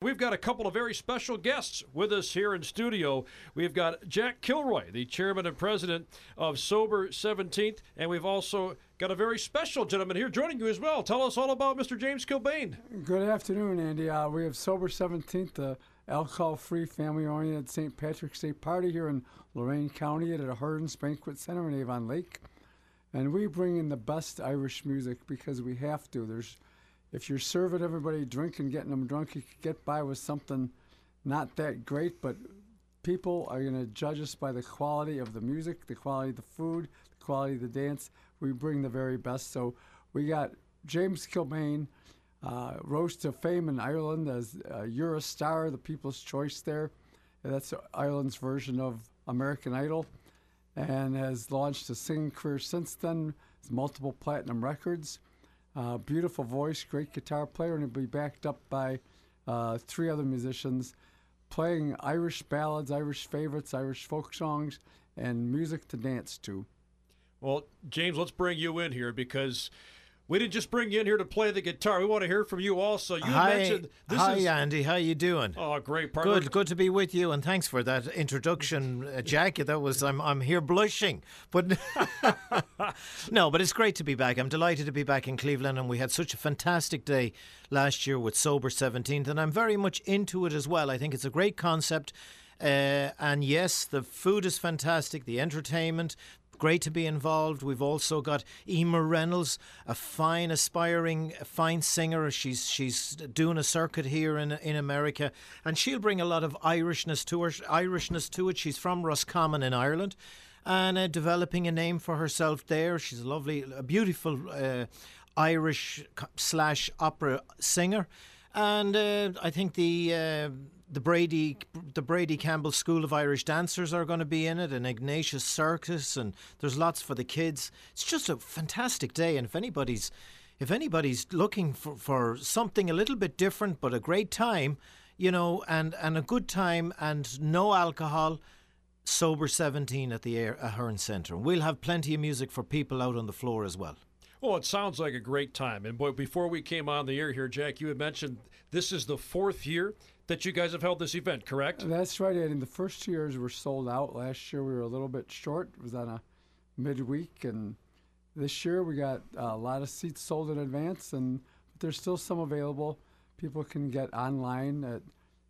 we've got a couple of very special guests with us here in studio. We've got Jack Kilroy, the chairman and president of Sober 17th, and we've also got a very special gentleman here joining you as well. Tell us all about Mr. James Kilbane. Good afternoon, Andy. We have Sober 17th, the alcohol-free, family-oriented St. Patrick's Day party here in Lorain County at a Hearns Banquet Center in Avon Lake. And we bring in the best Irish music because we have to. If you're serving everybody drink and getting them drunk, you could get by with something not that great, but people are going to judge us by the quality of the music, the quality of the food, the quality of the dance. We bring the very best. So we got James Kilbane, rose to fame in Ireland as Eurostar, the People's Choice there. That's Ireland's version of American Idol, and has launched a singing career since then. It's multiple platinum records. Beautiful voice, great guitar player, and he'll be backed up by 3 other musicians playing Irish ballads, Irish favorites, Irish folk songs, and music to dance to. Well, James, let's bring you in here because we didn't just bring you in here to play the guitar. We want to hear from you also. You mentioned this Hi, is... Andy. How you doing? Oh, great, partner. Good to be with you, and thanks for that introduction, Jack. That was I'm here blushing, but no, but it's great to be back. I'm delighted to be back in Cleveland, and we had such a fantastic day last year with Sober 17th, and I'm very much into it as well. I think it's a great concept, and yes, the food is fantastic, the entertainment. Great to be involved. We've also got Emer Reynolds, a fine, aspiring, fine singer. She's doing a circuit here in America, and she'll bring a lot of Irishness to it. She's from Roscommon in Ireland, and developing a name for herself there. She's a beautiful Irish / opera singer, and I think the Brady Campbell School of Irish Dancers are going to be in it, and Ignatius Circus, and there's lots for the kids. It's just a fantastic day, and if anybody's looking for something a little bit different but a great time, and a good time and no alcohol, Sober 17 at the Ahern Centre. We'll have plenty of music for people out on the floor as well. Well, it sounds like a great time. And boy, before we came on the air here, Jack, you had mentioned this is the 4th year that you guys have held this event, correct? That's right, Ed. In the first 2 years, we're sold out. Last year, we were a little bit short. It was on a midweek. And this year, we got a lot of seats sold in advance, but there's still some available. People can get online at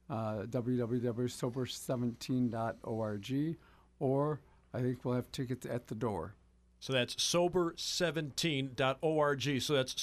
www.sober17.org, or I think we'll have tickets at the door. So that's sober17.org. So that's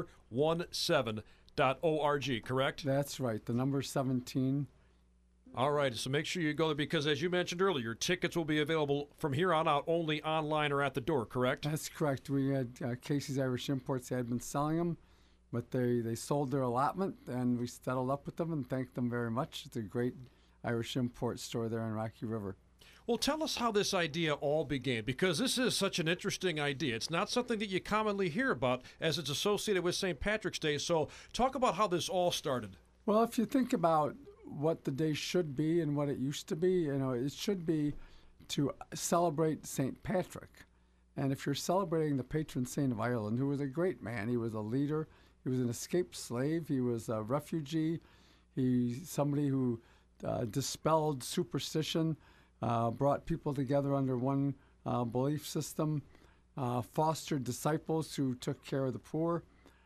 sober17.org, correct? That's right. The number 17. All right. So make sure you go there because, as you mentioned earlier, tickets will be available from here on out only online or at the door, correct? That's correct. We had Casey's Irish Imports had been selling them, but they sold their allotment, and we settled up with them and thanked them very much. It's a great Irish import store there in Rocky River. Well, tell us how this idea all began, because this is such an interesting idea. It's not something that you commonly hear about as it's associated with St. Patrick's Day. So talk about how this all started. Well, if you think about what the day should be and what it used to be, it should be to celebrate St. Patrick. And if you're celebrating the patron saint of Ireland, who was a great man, he was a leader, he was an escaped slave, he was a refugee, he's somebody who dispelled superstition, brought people together under one belief system, fostered disciples who took care of the poor.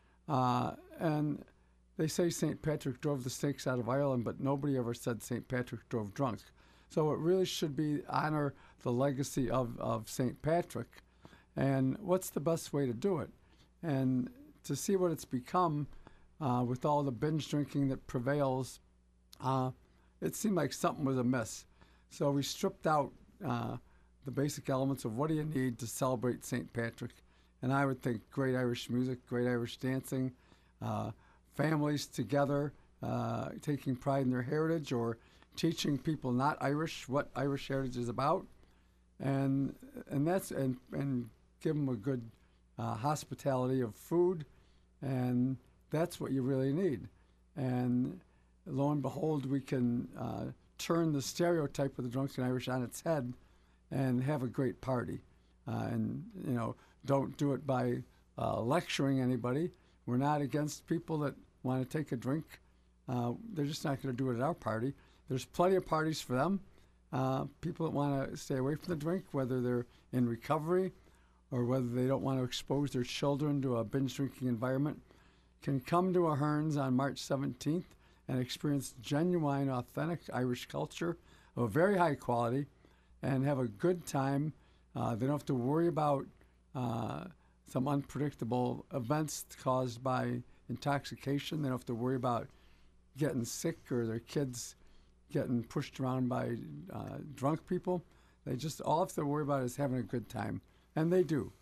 And they say St. Patrick drove the snakes out of Ireland, but nobody ever said St. Patrick drove drunk. So it really should be honor the legacy of St. Patrick. And what's the best way to do it? And to see what it's become with all the binge drinking that prevails, it seemed like something was amiss. So we stripped out the basic elements of what do you need to celebrate St. Patrick. And I would think great Irish music, great Irish dancing, families together, taking pride in their heritage or teaching people not Irish what Irish heritage is about, and give them a good hospitality of food, and that's what you really need. And lo and behold, we can turn the stereotype of the drunken Irish on its head and have a great party. Don't do it by lecturing anybody. We're not against people that want to take a drink. They're just not going to do it at our party. There's plenty of parties for them. People that want to stay away from the drink, whether they're in recovery or whether they don't want to expose their children to a binge drinking environment, can come to Ahern's on March 17th and experience genuine, authentic Irish culture of a very high quality and have a good time. They don't have to worry about some unpredictable events caused by intoxication. They don't have to worry about getting sick or their kids getting pushed around by drunk people. They just all have to worry about is having a good time, and they do.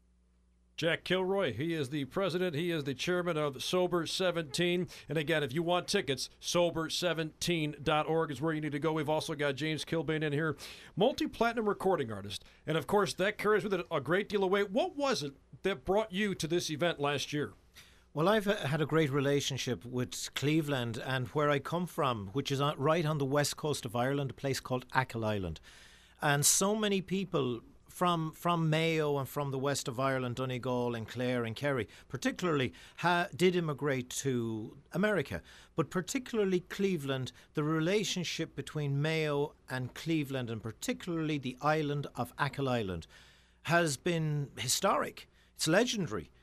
Jack Kilroy, he is the president, he is the chairman of Sober 17. And again, if you want tickets, sober17.org is where you need to go. We've also got James Kilbane in here, multi-platinum recording artist. And of course, that carries with it a great deal of weight. What was it that brought you to this event last year? Well, I've had a great relationship with Cleveland and where I come from, which is right on the west coast of Ireland, a place called Achill Island. And so many people from Mayo and from the west of Ireland, Donegal and Clare and Kerry, particularly did immigrate to America. But particularly Cleveland, the relationship between Mayo and Cleveland, and particularly the island of Achill Island, has been historic. It's legendary.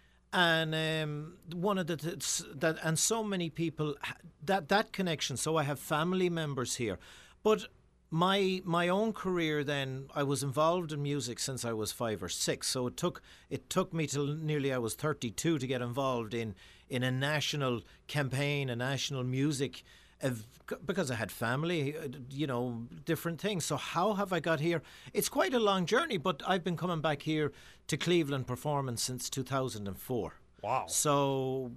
And one of that, and so many people that connection. So I have family members here, but my own career then, I was involved in music since I was 5 or 6. So it took me till nearly I was 32 to get involved in a national campaign, a national music. Because I had family, different things. So how have I got here? It's quite a long journey, but I've been coming back here to Cleveland performing since 2004. Wow. So,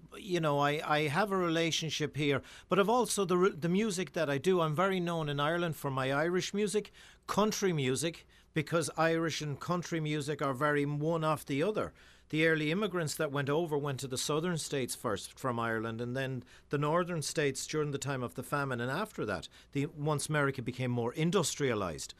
I have a relationship here, but I've also the music that I do. I'm very known in Ireland for my Irish music, country music, because Irish and country music are very one off the other. The early immigrants that went to the southern states first from Ireland, and then the northern states during the time of the famine, and after that, once America became more industrialized.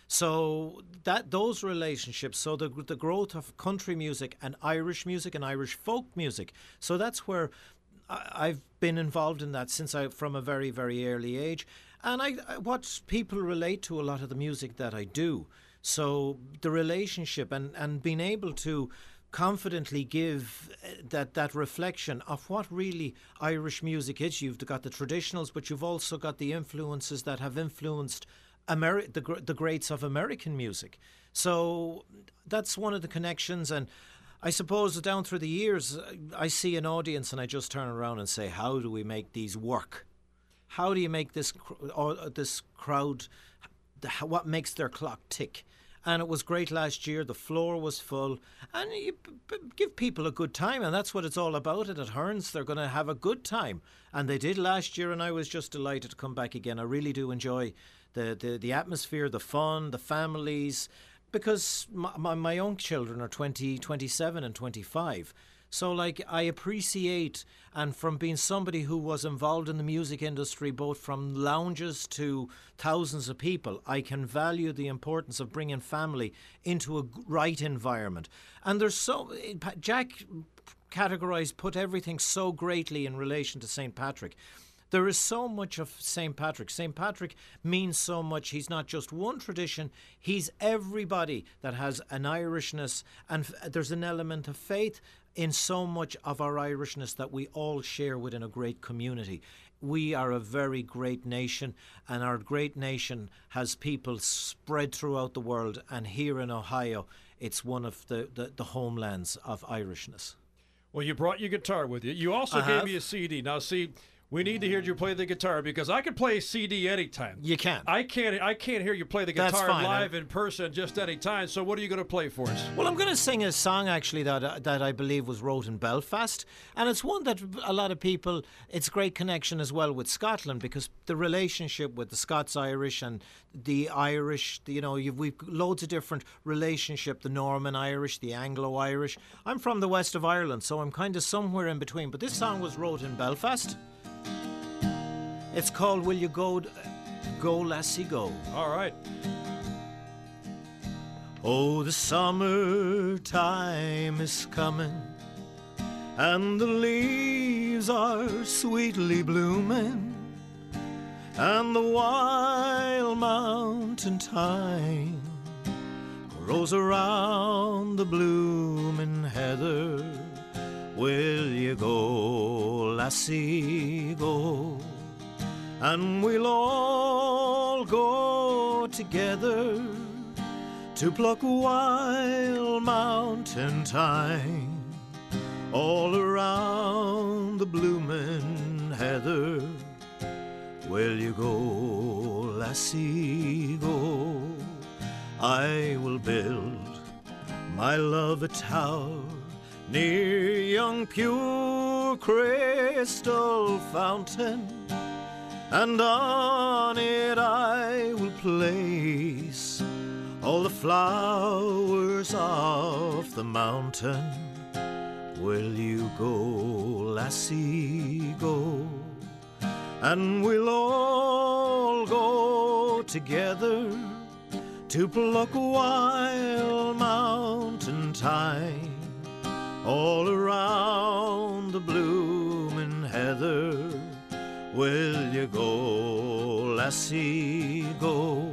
So those relationships, so the growth of country music and Irish folk music. So that's where I've been involved in that from a very, very early age. And what people relate to a lot of the music that I do. So the relationship and being able to confidently give that reflection of what really Irish music is. You've got the traditionals, but you've also got the influences that have influenced the greats of American music. So that's one of the connections. And I suppose down through the years, I see an audience and I just turn around and say, how do we make these work? How do you make this crowd, what makes their clock tick? And it was great last year. The floor was full. And you give people a good time. And that's what it's all about at Ahern's. They're going to have a good time. And they did last year. And I was just delighted to come back again. I really do enjoy the atmosphere, the fun, the families. Because my own children are 20, 27 and 25. So, I appreciate, and from being somebody who was involved in the music industry, both from lounges to thousands of people, I can value the importance of bringing family into a right environment. And Jack put everything so greatly in relation to St. Patrick. There is so much of St. Patrick. St. Patrick means so much. He's not just one tradition. He's everybody that has an Irishness, and there's an element of faith in so much of our Irishness that we all share within a great community. We are a very great nation, and our great nation has people spread throughout the world, and here in Ohio, it's one of the homelands of Irishness. Well, you brought your guitar with you. You also gave me a CD. Now, see, we need to hear you play the guitar, because I can play a CD anytime. You can. I can't hear you play the guitar live in person just any time. So what are you going to play for us? Well, I'm going to sing a song actually that I believe was wrote in Belfast, and it's one that a lot of people. It's a great connection as well with Scotland, because the relationship with the Scots-Irish and the Irish. We've loads of different relationship. The Norman Irish, the Anglo-Irish. I'm from the west of Ireland, so I'm kind of somewhere in between. But this song was wrote in Belfast. It's called Will You Go, Lassie, Go. All right. Oh, the summertime is coming, and the leaves are sweetly blooming, and the wild mountain thyme grows around the blooming heather. Will you go, lassie, go? And we'll all go together to pluck wild mountain thyme all around the bloomin' heather. Will you go, lassie, go? I will build my love a tower near young pure crystal fountain, and on it I will place all the flowers of the mountain. Will you go, lassie, go? And we'll all go together to pluck wild mountain thyme all around the bloomin' heather. Will you go, lassie, go?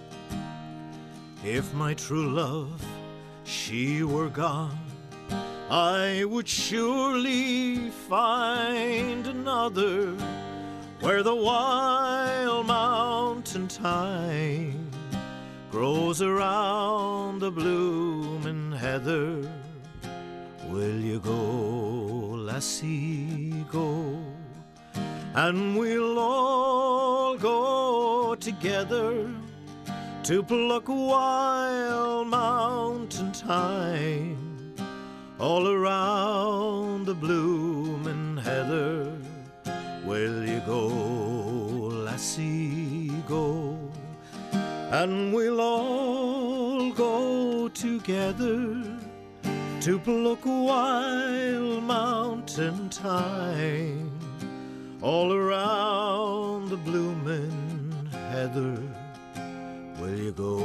If my true love, she were gone, I would surely find another where the wild mountain thyme grows around the bloomin' heather. Will you go, lassie, go? And we'll all go together to pluck wild mountain thyme all around the bloomin' heather. Will you go, lassie, go? And we'll all go together to pluck wild mountain thyme all around the bloomin' heather. Will you go,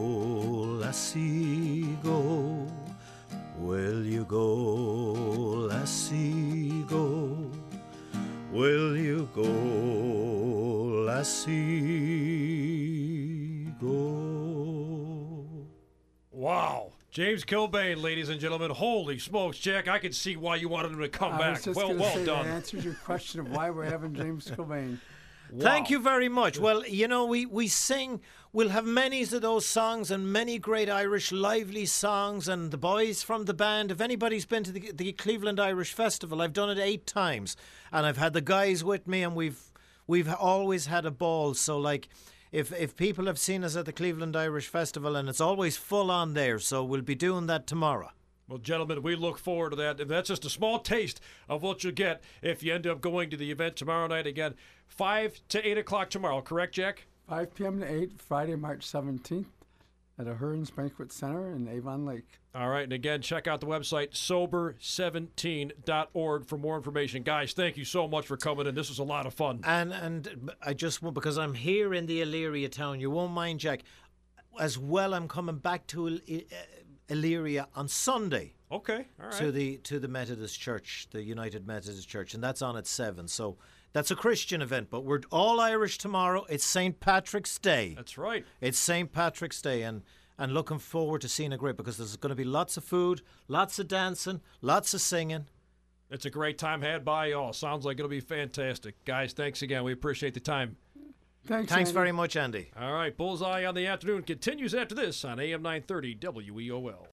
lassie, go? Will you go, lassie, go? Will you go, lassie, go? Wow. James Kilbane, ladies and gentlemen. Holy smokes, Jack, I could see why you wanted him to come I back. was just Well gonna say done. That answers your question of why we're having James Kilbane. Thank you very much. Well, you know, we sing, we'll have many of those songs and many great Irish lively songs, and the boys from the band, if anybody's been to the Cleveland Irish Festival, I've done it 8 times, and I've had the guys with me, and we've always had a ball. So, like, if people have seen us at the Cleveland Irish Festival, and it's always full on there, so we'll be doing that tomorrow. Well, gentlemen, we look forward to that. And that's just a small taste of what you'll get if you end up going to the event tomorrow night. Again, 5 to 8 o'clock tomorrow. Correct, Jack? 5 p.m. to 8, Friday, March 17th at Ahern's Banquet Center in Avon Lake. All right. And again, check out the website, sober17.org for more information. Guys, thank you so much for coming in. This was a lot of fun. And I just want, because I'm here in the Elyria town, you won't mind, Jack, as well, I'm coming back to Elyria on Sunday. Okay, all right. To the Methodist Church, the United Methodist Church, and that's on at 7. So that's a Christian event, but we're all Irish tomorrow. It's St. Patrick's Day. That's right. It's St. Patrick's Day, and looking forward to seeing a great, because there's going to be lots of food, lots of dancing, lots of singing. It's a great time had by y'all. Sounds like it'll be fantastic. Guys, thanks again. We appreciate the time. Thanks Andy. very much, Andy. All right, Bullseye on the Afternoon continues after this on AM 930 WEOL.